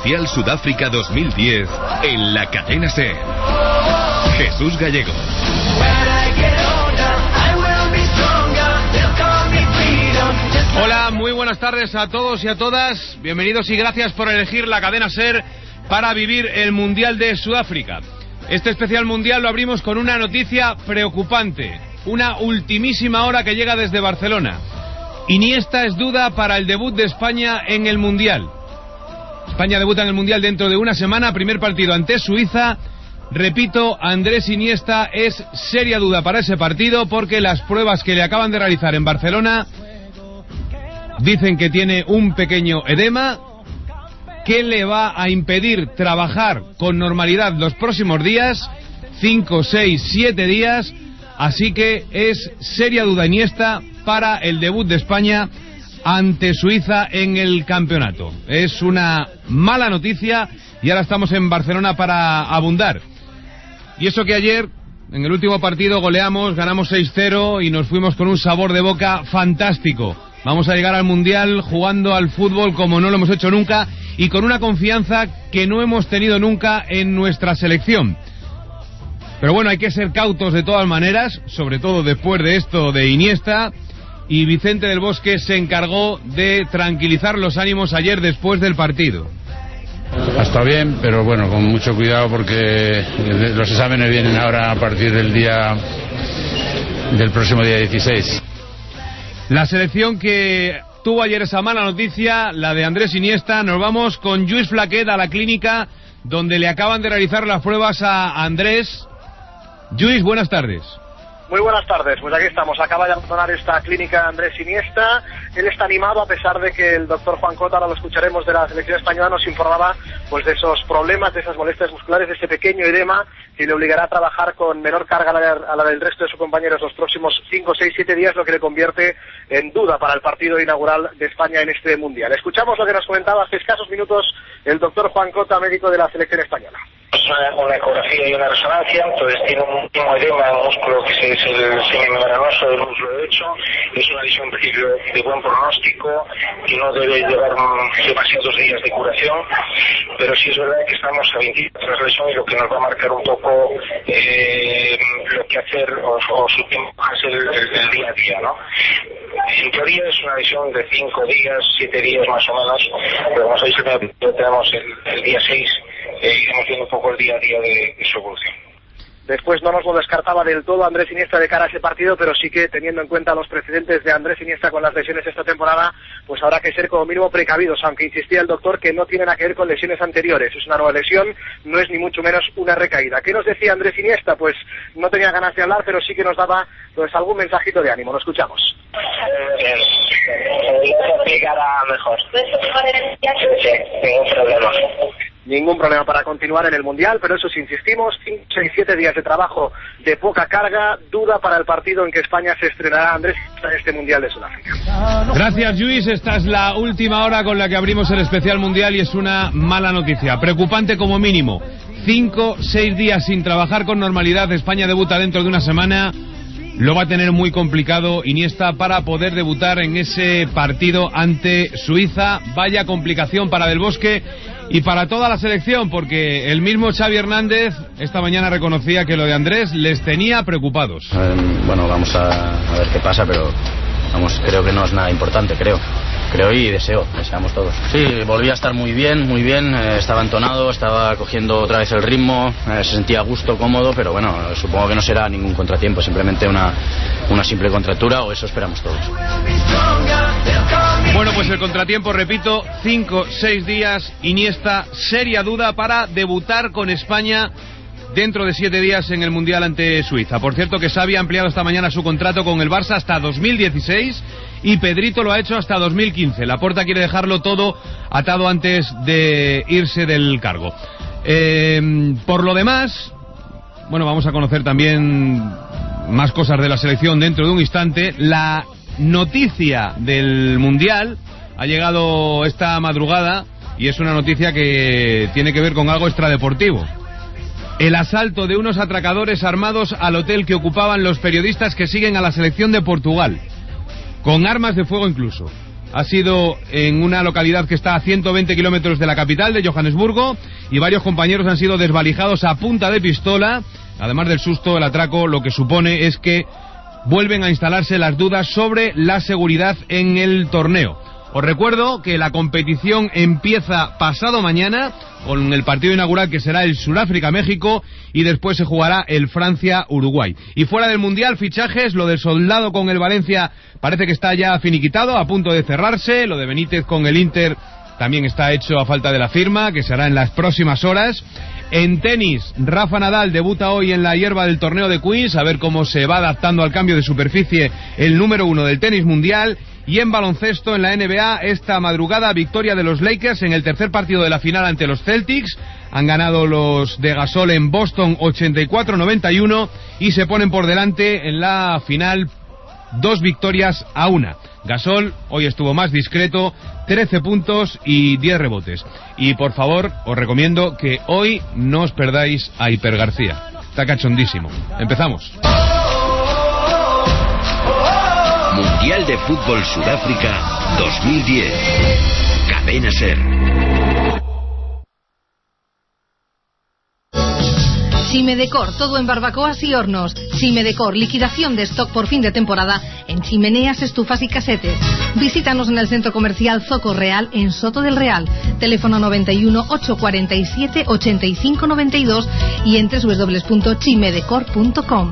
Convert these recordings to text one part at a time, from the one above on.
Especial Sudáfrica 2010 en la cadena SER. Jesús Gallego. Hola, muy buenas tardes a todos y a todas. Bienvenidos y gracias por elegir la cadena SER para vivir el Mundial de Sudáfrica. Este especial mundial lo abrimos con una noticia preocupante. Una ultimísima hora que llega desde Barcelona. Iniesta es duda para el debut de España en el Mundial. España debuta en el Mundial dentro de una semana, primer partido ante Suiza. Repito, Andrés Iniesta es seria duda para ese partido porque las pruebas que le acaban de realizar en Barcelona dicen que tiene un pequeño edema que le va a impedir trabajar con normalidad los próximos días, 5, 6, 7 días, así que es seria duda Iniesta para el debut de España ante Suiza en el campeonato. Es una mala noticia y ahora estamos en Barcelona para abundar. Y eso que ayer, en el último partido, goleamos, ganamos 6-0 y nos fuimos con un sabor de boca fantástico. Vamos a llegar al Mundial jugando al fútbol como no lo hemos hecho nunca y con una confianza que no hemos tenido nunca en nuestra selección. Pero bueno, hay que ser cautos de todas maneras, sobre todo después de esto de Iniesta, y Vicente del Bosque se encargó de tranquilizar los ánimos ayer después del partido. Está bien, pero bueno, con mucho cuidado porque los exámenes vienen ahora a partir del próximo día 16. La selección que tuvo ayer esa mala noticia, la de Andrés Iniesta. Nos vamos con Lluís Flaquet a la clínica donde le acaban de realizar las pruebas a Andrés. Lluís, buenas tardes. Muy buenas tardes, pues aquí estamos, acaba de abandonar esta clínica Andrés Iniesta. Él está animado a pesar de que el doctor Juan Cota, ahora lo escucharemos, de la selección española, nos informaba pues de esos problemas, de esas molestias musculares, de ese pequeño edema que le obligará a trabajar con menor carga a la del resto de sus compañeros los próximos 5, 6, 7 días, lo que le convierte en duda para el partido inaugural de España en este Mundial. Escuchamos lo que nos comentaba hace escasos minutos el doctor Juan Cota, médico de la selección española. Una ecografía y una resonancia, entonces tiene un último edema en el músculo que es el semimembranoso del muslo derecho. Es una lesión en principio de buen pronóstico, que no debe llevar demasiados días de curación, pero sí es verdad que estamos a 20 días tras la lesión y lo que nos va a marcar un poco lo que hacer o su tiempo es el día a día, ¿no? En teoría es una lesión de 5 días, 7 días más o menos, pero como sabéis tenemos el día 6 iremos viendo un poco el día a día de su evolución. Después no nos lo descartaba del todo Andrés Iniesta de cara a ese partido, pero sí que teniendo en cuenta los precedentes de Andrés Iniesta con las lesiones esta temporada, pues habrá que ser como mínimo precavidos, aunque insistía el doctor que no tiene nada que ver con lesiones anteriores. Es una nueva lesión, no es ni mucho menos una recaída. ¿Qué nos decía Andrés Iniesta? Pues no tenía ganas de hablar, pero sí que nos daba pues algún mensajito de ánimo. Lo escuchamos. Se explicará mejor. Sí, ningún problema. Ningún problema para continuar en el Mundial, pero eso sí, insistimos, 5, 6, 7 días de trabajo de poca carga, duda para el partido en que España se estrenará, Andrés, en este Mundial de Sudáfrica. Gracias, Lluís. Esta es la última hora con la que abrimos el especial Mundial y es una mala noticia, preocupante como mínimo. 5, 6 días sin trabajar con normalidad, España debuta dentro de una semana. Lo va a tener muy complicado Iniesta para poder debutar en ese partido ante Suiza. Vaya complicación para Del Bosque y para toda la selección, porque el mismo Xavi Hernández esta mañana reconocía que lo de Andrés les tenía preocupados. Bueno, vamos a ver qué pasa, pero vamos, creo que no es nada importante, creo y deseamos todos. Sí, volví a estar muy bien, estaba entonado, estaba cogiendo otra vez el ritmo, se sentía a gusto, cómodo, pero bueno, supongo que no será ningún contratiempo, simplemente una simple contractura, o eso esperamos todos. Bueno, pues el contratiempo, repito, 5, 6 días, Iniesta, seria duda para debutar con España dentro de 7 días en el Mundial ante Suiza. Por cierto que Xavi ha ampliado esta mañana su contrato con el Barça hasta 2016 y Pedrito lo ha hecho hasta 2015. Laporta quiere dejarlo todo atado antes de irse del cargo. Por lo demás, bueno, vamos a conocer también más cosas de la selección dentro de un instante. La noticia del Mundial ha llegado esta madrugada y es una noticia que tiene que ver con algo extradeportivo. El asalto de unos atracadores armados al hotel que ocupaban los periodistas que siguen a la selección de Portugal, con armas de fuego incluso. ha sido en una localidad que está a 120 kilómetros de la capital, de Johannesburgo, y varios compañeros han sido desvalijados a punta de pistola. Además del susto, el atraco lo que supone es que vuelven a instalarse las dudas sobre la seguridad en el torneo. Os recuerdo que la competición empieza pasado mañana con el partido inaugural, que será el Sudáfrica-México, y después se jugará el Francia-Uruguay. Y fuera del Mundial, fichajes, lo del Soldado con el Valencia parece que está ya finiquitado, a punto de cerrarse. Lo de Benítez con el Inter también está hecho a falta de la firma, que se hará en las próximas horas. En tenis, Rafa Nadal debuta hoy en la hierba del torneo de Queens, a ver cómo se va adaptando al cambio de superficie el número 1 del tenis mundial. Y en baloncesto, en la NBA, esta madrugada, victoria de los Lakers en el tercer partido de la final ante los Celtics. Han ganado los de Gasol en Boston 84-91 y se ponen por delante en la final 2-1. Gasol hoy estuvo más discreto, 13 puntos y 10 rebotes. Y por favor, os recomiendo que hoy no os perdáis a Hiper García. Está cachondísimo. Empezamos. Mundial de Fútbol Sudáfrica 2010. Cadena SER. Chimedecor, todo en barbacoas y hornos. Chimedecor, liquidación de stock por fin de temporada en chimeneas, estufas y casetes. Visítanos en el centro comercial Zoco Real en Soto del Real. Teléfono 91 847 85 92 y en www.chimedecor.com.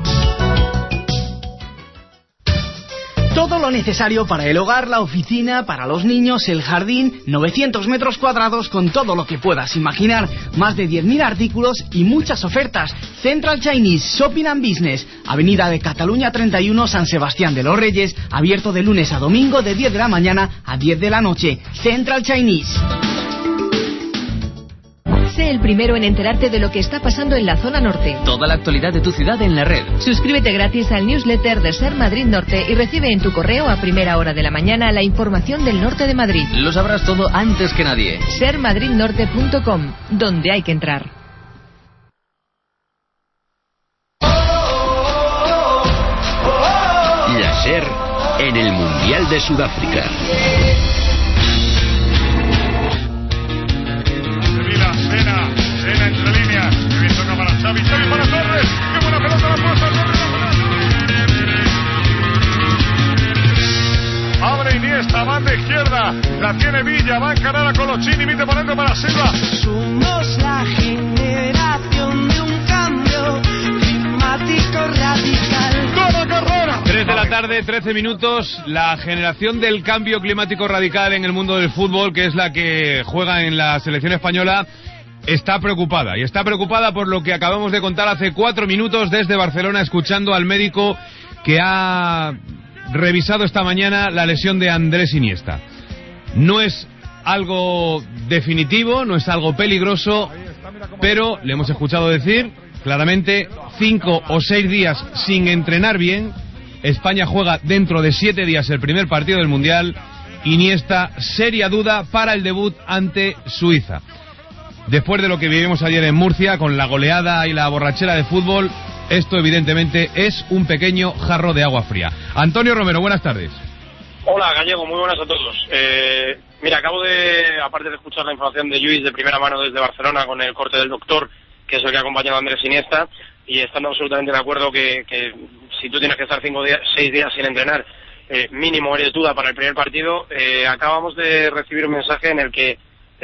Todo lo necesario para el hogar, la oficina, para los niños, el jardín, 900 metros cuadrados con todo lo que puedas imaginar, más de 10.000 artículos y muchas ofertas. Central Chinese Shopping and Business, Avenida de Cataluña 31, San Sebastián de los Reyes, abierto de lunes a domingo de 10 de la mañana a 10 de la noche. Central Chinese. Sé el primero en enterarte de lo que está pasando en la zona norte. Toda la actualidad de tu ciudad en la red. Suscríbete gratis al newsletter de Ser Madrid Norte y recibe en tu correo a primera hora de la mañana la información del norte de Madrid. Lo sabrás todo antes que nadie. Sermadridnorte.com, donde hay que entrar. La SER en el Mundial de Sudáfrica. Sena entre líneas. Que bien toca para Xavi. Xavi para Torres. Qué buena pelota la puesta. Abre Iniesta, banda izquierda. La tiene Villa. Va a encarar a Colochini. Mite poniendo para Silva. Somos la generación de un cambio climático radical. ¡Toda carrera! 3 de la tarde, 13 minutos. La generación del cambio climático radical en el mundo del fútbol, que es la que juega en la selección española, está preocupada, y está preocupada por lo que acabamos de contar hace 4 minutos desde Barcelona, escuchando al médico que ha revisado esta mañana la lesión de Andrés Iniesta. No es algo definitivo, no es algo peligroso, pero le hemos escuchado decir claramente 5 o 6 días sin entrenar bien. España juega dentro de 7 días el primer partido del Mundial. Iniesta, seria duda para el debut ante Suiza. Después de lo que vivimos ayer en Murcia, con la goleada y la borrachera de fútbol, esto evidentemente es un pequeño jarro de agua fría. Antonio Romero, buenas tardes. Hola, Gallego, muy buenas a todos. Mira, acabo de, aparte de escuchar la información de Lluís de primera mano desde Barcelona con el corte del doctor, que es el que ha acompañado a Andrés Iniesta, y estando absolutamente de acuerdo que si tú tienes que estar 6 días sin entrenar, mínimo eres duda para el primer partido. Acabamos de recibir un mensaje en el que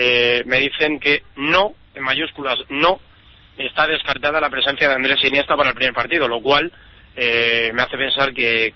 me dicen que no, en mayúsculas, no está descartada la presencia de Andrés Iniesta para el primer partido, lo cual me hace pensar que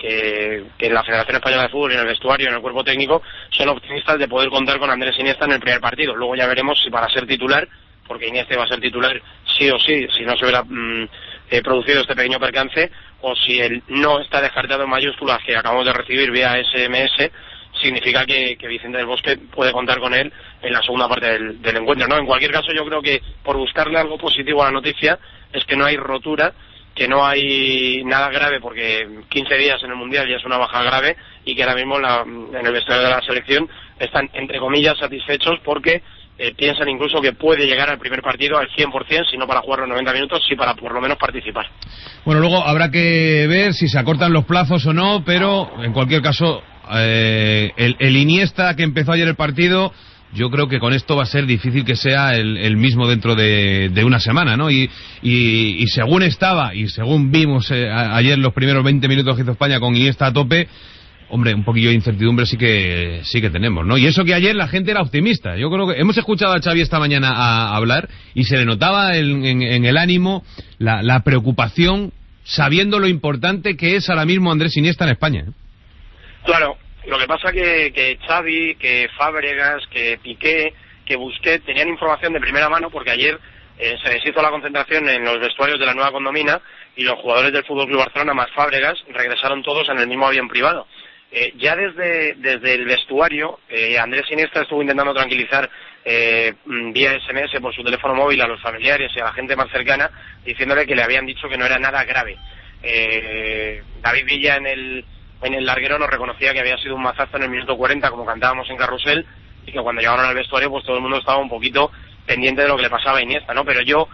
en la Federación Española de Fútbol y en el vestuario y en el cuerpo técnico son optimistas de poder contar con Andrés Iniesta en el primer partido. Luego ya veremos si para ser titular, porque Iniesta va a ser titular sí o sí, si no se hubiera producido este pequeño percance, o si el no está descartado en mayúsculas que acabamos de recibir vía SMS, significa que Vicente del Bosque puede contar con él en la segunda parte del encuentro, ¿no? En cualquier caso, yo creo que por buscarle algo positivo a la noticia es que no hay rotura, que no hay nada grave, porque 15 días en el Mundial ya es una baja grave, y que ahora mismo en el vestuario de la selección están, entre comillas, satisfechos porque piensan incluso que puede llegar al primer partido al 100%, si no para jugar los 90 minutos, sí para por lo menos participar. Bueno, luego habrá que ver si se acortan los plazos o no, pero en cualquier caso el Iniesta que empezó ayer el partido, yo creo que con esto va a ser difícil que sea el mismo dentro de una semana, ¿no? Y según estaba, y según vimos ayer los primeros 20 minutos que hizo España con Iniesta a tope, hombre, un poquillo de incertidumbre sí que tenemos, ¿no? Y eso que ayer la gente era optimista. Yo creo que hemos escuchado a Xavi esta mañana a hablar y se le notaba en el ánimo la preocupación, sabiendo lo importante que es ahora mismo Andrés Iniesta en España. Claro, lo que pasa que Xavi, que Fábregas, que Piqué, que Busquets tenían información de primera mano, porque ayer se deshizo la concentración en los vestuarios de la nueva condomina y los jugadores del FC Barcelona más Fábregas regresaron todos en el mismo avión privado. Ya desde el vestuario, Andrés Iniesta estuvo intentando tranquilizar vía SMS por su teléfono móvil a los familiares y a la gente más cercana, diciéndole que le habían dicho que no era nada grave. David Villa en el larguero nos reconocía que había sido un mazazo en el minuto 40, como cantábamos en Carrusel, y que cuando llegaron al vestuario pues todo el mundo estaba un poquito pendiente de lo que le pasaba a Iniesta, ¿no? Pero yo,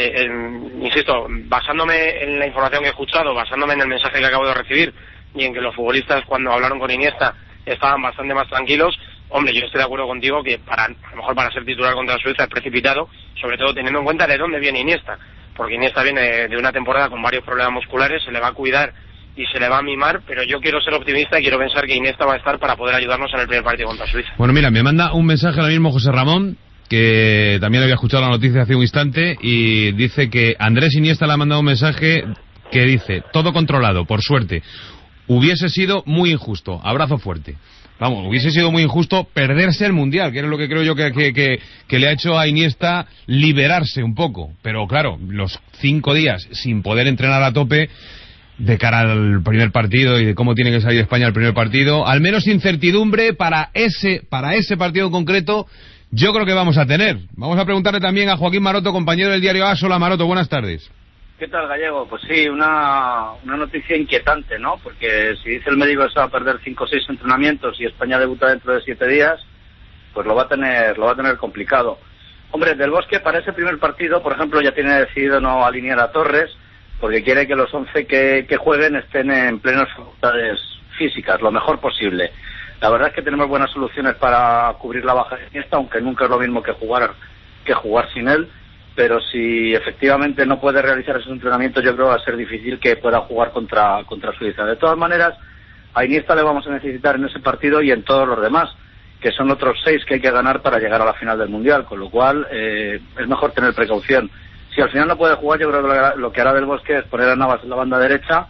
insisto, basándome en la información que he escuchado, basándome en el mensaje que acabo de recibir, y en que los futbolistas cuando hablaron con Iniesta estaban bastante más tranquilos, hombre, yo estoy de acuerdo contigo que a lo mejor para ser titular contra Suiza es precipitado, sobre todo teniendo en cuenta de dónde viene Iniesta, porque Iniesta viene de una temporada con varios problemas musculares, se le va a cuidar y se le va a mimar, pero yo quiero ser optimista y quiero pensar que Iniesta va a estar para poder ayudarnos en el primer partido contra Suiza. Bueno, mira, me manda un mensaje ahora mismo José Ramón, que también había escuchado la noticia hace un instante, y dice que Andrés Iniesta le ha mandado un mensaje que dice: todo controlado, por suerte. Hubiese sido muy injusto. Abrazo fuerte. Vamos, hubiese sido muy injusto perderse el Mundial, que es lo que creo yo que le ha hecho a Iniesta liberarse un poco. Pero claro, los 5 días sin poder entrenar a tope de cara al primer partido y de cómo tiene que salir España al primer partido, al menos incertidumbre para ese partido en concreto, yo creo que vamos a tener. Vamos a preguntarle también a Joaquín Maroto, compañero del diario AS. Hola Maroto, buenas tardes. ¿Qué tal, Gallego? Pues sí, una noticia inquietante, ¿no? Porque si dice el médico que se va a perder 5 o 6 entrenamientos y España debuta dentro de 7 días, pues lo va a tener complicado. Hombre, Del Bosque para ese primer partido, por ejemplo, ya tiene decidido no alinear a Torres, porque quiere que los 11 que jueguen estén en plenas facultades físicas, lo mejor posible. La verdad es que tenemos buenas soluciones para cubrir la baja de Iniesta, aunque nunca es lo mismo que jugar sin él. Pero si efectivamente no puede realizar esos entrenamientos, yo creo que va a ser difícil que pueda jugar contra Suiza. De todas maneras, a Iniesta le vamos a necesitar en ese partido y en todos los demás, que son otros 6 que hay que ganar para llegar a la final del Mundial, con lo cual es mejor tener precaución. Si al final no puede jugar, yo creo que lo que hará Del Bosque es poner a Navas en la banda derecha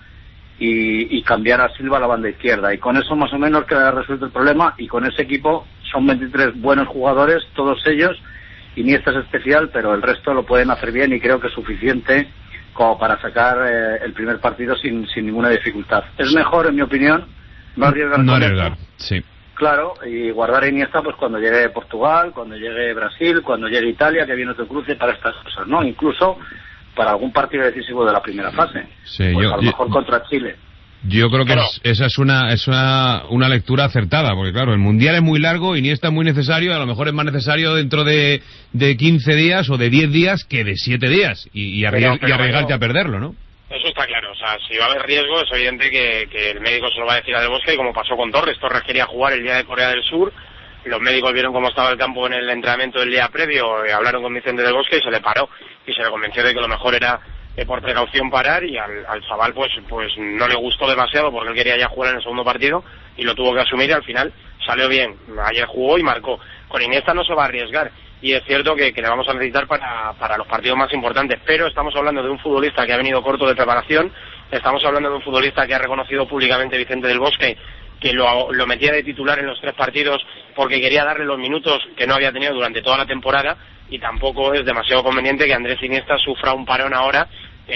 y cambiar a Silva a la banda izquierda. Y con eso más o menos quedará resuelto el problema, y con ese equipo son 23 buenos jugadores, todos ellos. Iniesta es especial, pero el resto lo pueden hacer bien y creo que es suficiente como para sacar el primer partido sin ninguna dificultad. Es mejor, en mi opinión, no arriesgar. Sí. Claro, y guardar a Iniesta pues cuando llegue Portugal, cuando llegue Brasil, cuando llegue Italia, que viene otro cruce para estas cosas, ¿no? Incluso para algún partido decisivo de la primera fase. Sí, pues a lo mejor contra Chile. Yo creo que esa es una lectura acertada, porque claro, el Mundial es muy largo, Iniesta es muy necesario, a lo mejor es más necesario dentro de 15 días o de 10 días que de 7 días, y arriesgarte a perderlo, ¿no? Eso está claro, o sea, si va a haber riesgo es evidente que el médico se lo va a decir a Del Bosque, y como pasó con Torres quería jugar el día de Corea del Sur, los médicos vieron cómo estaba el campo en el entrenamiento del día previo, hablaron con Vicente Del Bosque y se le paró, y se le convenció de que lo mejor era por precaución parar, y al chaval pues no le gustó demasiado porque él quería ya jugar en el segundo partido y lo tuvo que asumir, y al final salió bien. Ayer jugó y marcó. Con Iniesta no se va a arriesgar, y es cierto que le vamos a necesitar para los partidos más importantes, pero estamos hablando de un futbolista que ha venido corto de preparación, estamos hablando de un futbolista que ha reconocido públicamente Vicente Del Bosque que lo metía de titular en los 3 partidos porque quería darle los minutos que no había tenido durante toda la temporada, y tampoco es demasiado conveniente que Andrés Iniesta sufra un parón ahora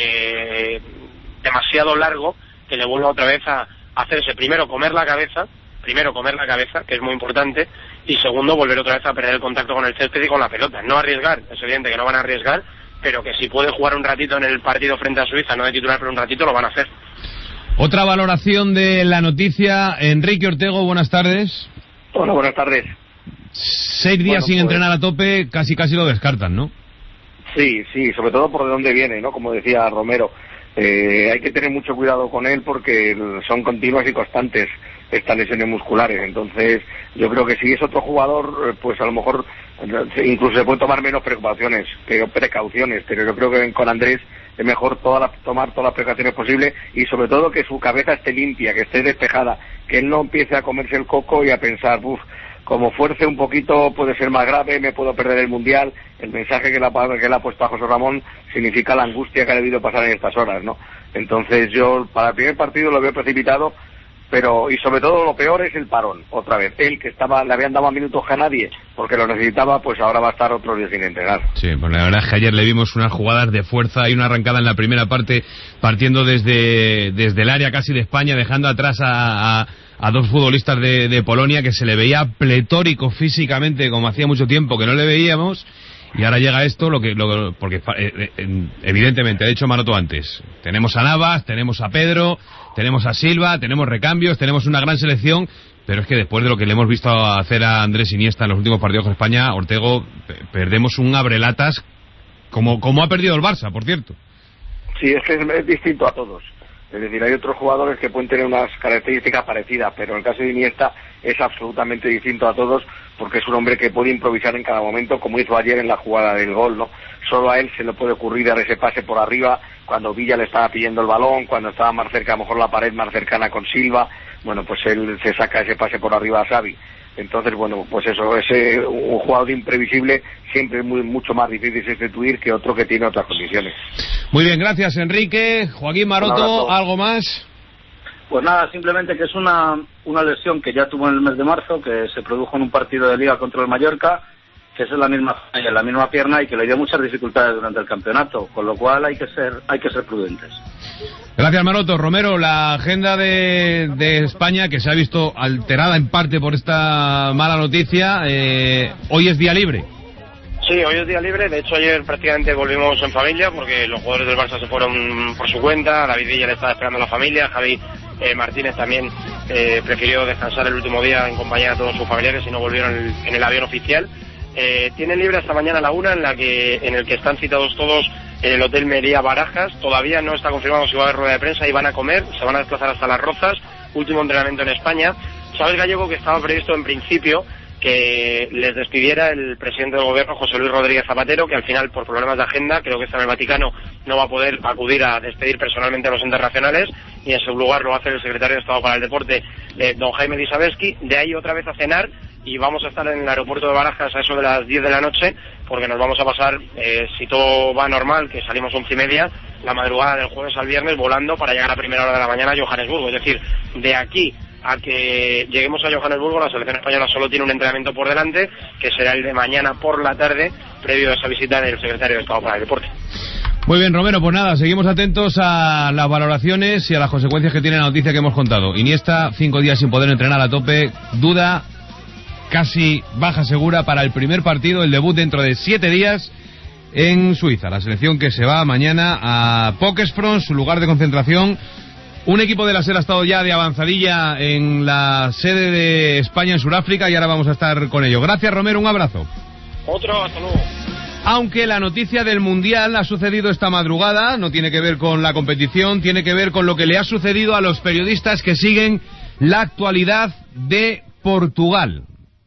demasiado largo, que le vuelva otra vez a hacerse primero comer la cabeza, que es muy importante, y segundo volver otra vez a perder el contacto con el césped y con la pelota. No arriesgar, es evidente que no van a arriesgar, pero que si puede jugar un ratito en el partido frente a Suiza, no de titular pero un ratito, lo van a hacer. Otra valoración de la noticia, Enrique Ortego, buenas tardes. Hola, buenas tardes. 6 días sin entrenar a tope, casi lo descartan, ¿no? Sí, sobre todo por de dónde viene, ¿no? Como decía Romero, hay que tener mucho cuidado con él porque son continuas y constantes. estas lesiones musculares. Entonces yo creo que si es otro jugador, pues a lo mejor incluso se pueden tomar menos precauciones, pero yo creo que con Andrés es mejor tomar todas las precauciones posibles, y sobre todo que su cabeza esté limpia, que esté despejada, que él no empiece a comerse el coco y a pensar, como fuerce un poquito puede ser más grave, me puedo perder el Mundial. El mensaje que le ha puesto a José Ramón significa la angustia que ha debido pasar en estas horas, ¿no? Entonces yo para el primer partido lo veo precipitado, y sobre todo lo peor es el parón, otra vez. Él, que le habían dado minutos a nadie porque lo necesitaba, pues ahora va a estar otros días sin entrenar. Sí, pues la verdad es que ayer le vimos unas jugadas de fuerza y una arrancada en la primera parte, partiendo desde el área casi de España, dejando atrás a dos futbolistas de Polonia, que se le veía pletórico físicamente, como hacía mucho tiempo que no le veíamos. Y ahora llega esto, porque evidentemente, de hecho Maroto antes, tenemos a Navas, tenemos a Pedro, tenemos a Silva, tenemos recambios, tenemos una gran selección, pero es que después de lo que le hemos visto hacer a Andrés Iniesta en los últimos partidos con España, Ortego, perdemos un abrelatas como ha perdido el Barça, por cierto. Sí, es que es distinto a todos. Es decir, hay otros jugadores que pueden tener unas características parecidas, pero en el caso de Iniesta es absolutamente distinto a todos, porque es un hombre que puede improvisar en cada momento, como hizo ayer en la jugada del gol, ¿no? Solo a él se le puede ocurrir dar ese pase por arriba, cuando Villa le estaba pidiendo el balón, cuando estaba más cerca, a lo mejor la pared más cercana con Silva, bueno, pues él se saca ese pase por arriba a Xavi. Entonces, bueno, pues eso, un jugador imprevisible siempre es mucho más difícil de sustituir que otro que tiene otras condiciones. Muy bien, gracias Enrique. Joaquín Maroto, ¿algo más? Pues nada, simplemente que es una lesión que ya tuvo en el mes de marzo, que se produjo en un partido de Liga contra el Mallorca, que es en la misma pierna y que le dio muchas dificultades durante el campeonato, con lo cual hay que ser prudentes. Gracias Maroto. Romero, la agenda de España, que se ha visto alterada en parte por esta mala noticia, hoy es día libre. Sí, hoy es día libre. De hecho, ayer prácticamente volvimos en familia, porque los jugadores del Barça se fueron por su cuenta. David Villa le estaba esperando a la familia. Javi Martínez también prefirió descansar el último día en compañía de todos sus familiares y no volvieron en el avión oficial. Tienen libre hasta mañana a la 1, en el que están citados todos en el Hotel Meliá Barajas. Todavía no está confirmado si va a haber rueda de prensa y van a comer. Se van a desplazar hasta Las Rozas, último entrenamiento en España. Sabes, Gallego, que estaba previsto en principio que les despidiera el presidente del gobierno, José Luis Rodríguez Zapatero, que al final, por problemas de agenda, creo que está en el Vaticano, no va a poder acudir a despedir personalmente a los internacionales, y en su lugar lo va a hacer el secretario de Estado para el Deporte, don Jaime Lisabeski. De ahí otra vez a cenar, y vamos a estar en el aeropuerto de Barajas a eso de las 10 de la noche, porque nos vamos a pasar, si todo va normal, que salimos 11:30, la madrugada del jueves al viernes volando para llegar a primera hora de la mañana a Johannesburgo. Es decir, de aquí a que lleguemos a Johannesburgo, la selección española solo tiene un entrenamiento por delante, que será el de mañana por la tarde, previo a esa visita del secretario de Estado para el Deporte. Muy bien, Romero, pues nada, seguimos atentos a las valoraciones y a las consecuencias que tiene la noticia que hemos contado. Iniesta, 5 días sin poder entrenar a tope, duda, casi baja segura para el primer partido, el debut dentro de 7 días en Suiza. La selección que se va mañana a Pokesfront, su lugar de concentración. Un equipo de la SER ha estado ya de avanzadilla en la sede de España en Sudáfrica, y ahora vamos a estar con ello. Gracias, Romero, un abrazo. Otro, hasta luego. Aunque la noticia del Mundial ha sucedido esta madrugada, no tiene que ver con la competición, tiene que ver con lo que le ha sucedido a los periodistas que siguen la actualidad de Portugal.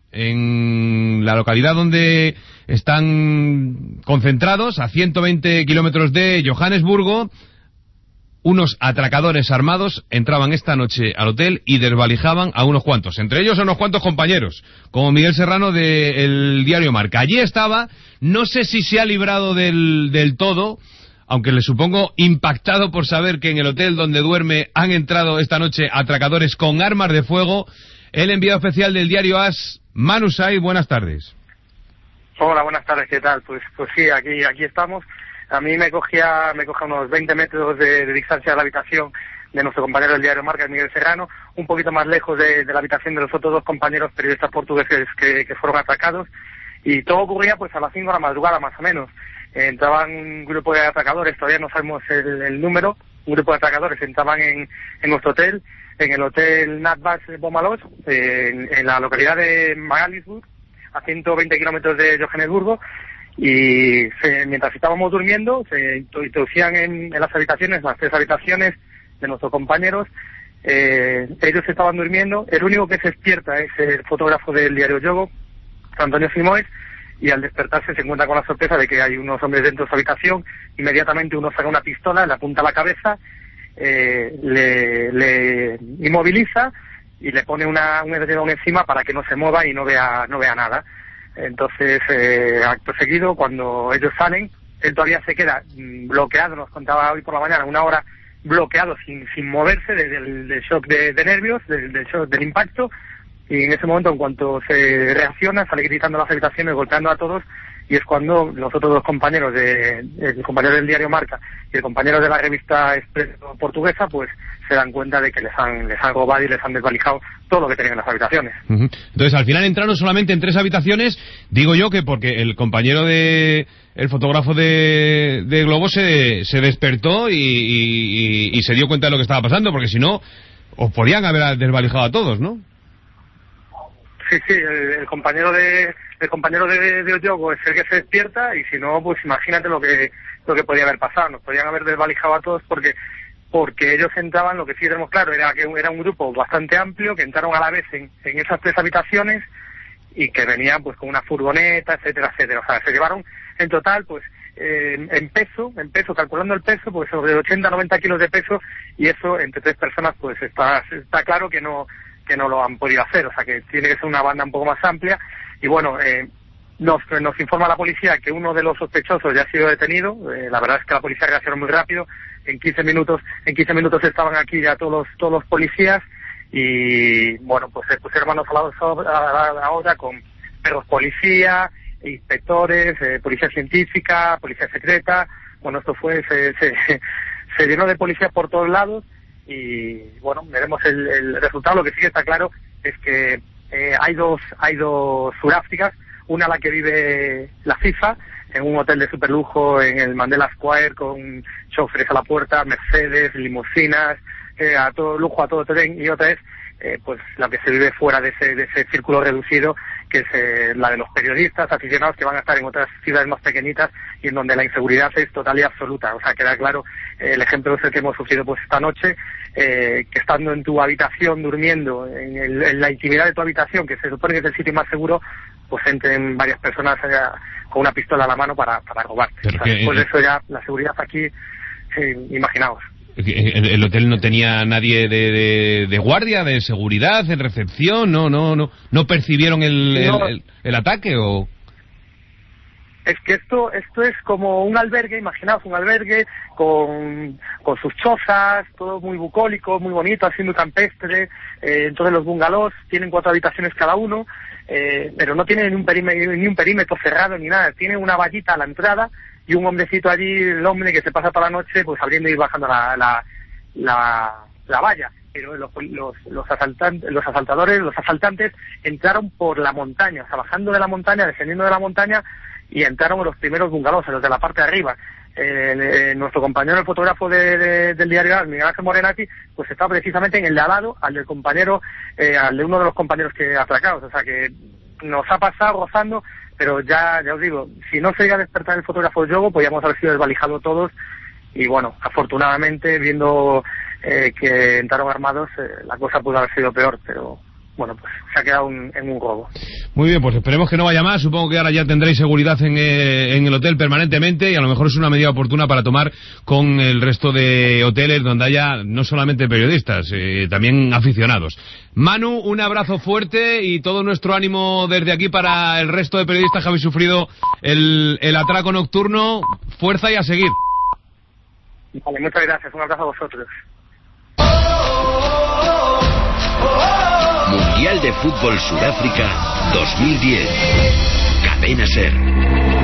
En la localidad donde están concentrados, a 120 kilómetros de Johannesburgo, unos atracadores armados entraban esta noche al hotel y desvalijaban a unos cuantos, entre ellos a unos cuantos compañeros, como Miguel Serrano del diario Marca. Allí estaba, no sé si se ha librado del todo, aunque le supongo impactado por saber que en el hotel donde duerme han entrado esta noche atracadores con armas de fuego, el enviado especial del diario AS, Manu Saiz. Buenas tardes. Hola, buenas tardes, ¿qué tal? Pues sí, aquí estamos. A mí me cogía unos 20 metros de distancia de la habitación de nuestro compañero del diario Marca, Miguel Serrano, un poquito más lejos de la habitación de los otros 2 compañeros periodistas portugueses que fueron atacados, y todo ocurría pues a las 5 de la madrugada más o menos. Entraban un grupo de atracadores, todavía no sabemos el número, un grupo de atracadores entraban en nuestro hotel, en el hotel Natbas Bomalos, en la localidad de Magaliesburg, a 120 kilómetros de Johannesburgo, y mientras estábamos durmiendo se introducían en las habitaciones, las 3 habitaciones de nuestros compañeros, ellos estaban durmiendo, el único que se despierta es el fotógrafo del diario Yogo, Antonio Simoes, y al despertarse se encuentra con la sorpresa de que hay unos hombres dentro de su habitación. Inmediatamente uno saca una pistola, le apunta a la cabeza, le inmoviliza y le pone un edredón encima para que no se mueva y no vea nada. Entonces, acto seguido, cuando ellos salen, él todavía se queda bloqueado, nos contaba hoy por la mañana, 1 hora bloqueado sin moverse del shock de nervios, del shock del impacto, y en ese momento, en cuanto se reacciona, sale gritando a las habitaciones, golpeando a todos, y es cuando los otros 2 compañeros, el compañero del diario Marca y el compañero de la revista Expreso portuguesa, pues se dan cuenta de que les han robado y les han desvalijado todo lo que tenían en las habitaciones. Entonces, al final entraron solamente en 3 habitaciones, digo yo que porque el compañero el fotógrafo de Globo se despertó y se dio cuenta de lo que estaba pasando, porque si no, os podían haber desvalijado a todos, ¿no? Sí, el compañero de Oyogo es el que se despierta, y si no, pues imagínate lo que podía haber pasado. Nos podían haber desvalijado a todos porque ellos entraban, lo que sí tenemos claro era que era un grupo bastante amplio, que entraron a la vez en esas 3 habitaciones y que venían pues con una furgoneta, etcétera, etcétera. O sea, se llevaron en total, pues en peso, calculando el peso, pues sobre 80-90 kilos de peso, y eso entre 3 personas pues está claro que no lo han podido hacer. O sea, que tiene que ser una banda un poco más amplia. Y bueno, nos informa la policía que uno de los sospechosos ya ha sido detenido. La verdad es que la policía reaccionó muy rápido. En 15 minutos estaban aquí ya todos los policías, y bueno, pues se pusieron manos a la obra con perros policía, inspectores, policía científica, policía secreta. Bueno, esto se llenó de policías por todos lados, y bueno, veremos el resultado. Lo que sí que está claro es que hay dos Sudáfricas, una a la que vive la FIFA, en un hotel de superlujo en el Mandela Square, con choferes a la puerta, Mercedes, limusinas, a todo lujo, a todo tren, y otra es pues la que se vive fuera de ese círculo reducido, que es la de los periodistas aficionados, que van a estar en otras ciudades más pequeñitas y en donde la inseguridad es total y absoluta. O sea, queda claro, el ejemplo es el que hemos sufrido pues esta noche, que estando en tu habitación, durmiendo, en la intimidad de tu habitación, que se supone que es el sitio más seguro, pues entren varias personas con una pistola a la mano para robarte. O sea, después de eso ya la seguridad aquí, imaginaos. ¿El hotel no tenía nadie de guardia, de seguridad, en recepción? ¿No percibieron el ataque o...? Es que esto es como un albergue, imaginaos un albergue con sus chozas, todo muy bucólico, muy bonito, así muy campestre. Entonces los bungalows tienen 4 habitaciones cada uno, pero no tienen ni un perímetro cerrado ni nada. Tienen una vallita a la entrada y un hombrecito allí, el hombre que se pasa toda la noche pues abriendo y bajando la valla. Pero los asaltantes entraron por la montaña, o sea, bajando de la montaña, descendiendo de la montaña, y entraron en los primeros bungalows, en los de la parte de arriba. Nuestro compañero, el fotógrafo del diario, Miguel Ángel Morenati, pues está precisamente en el de al lado, al del compañero, al de uno de los compañeros que atracados. O sea que nos ha pasado rozando, pero ya os digo, si no se llega a despertar el fotógrafo Yogo, podríamos haber sido desvalijados todos. Y bueno, afortunadamente, viendo que entraron armados, la cosa pudo haber sido peor, pero bueno, pues se ha quedado en un robo. Muy bien, pues esperemos que no vaya más. Supongo que ahora ya tendréis seguridad en el hotel permanentemente, y a lo mejor es una medida oportuna para tomar con el resto de hoteles donde haya no solamente periodistas, también aficionados. Manu, un abrazo fuerte y todo nuestro ánimo desde aquí para el resto de periodistas que habéis sufrido el atraco nocturno. Fuerza y a seguir. Vale, muchas gracias. Un abrazo a vosotros. Mundial de Fútbol Sudáfrica 2010. Cadena SER.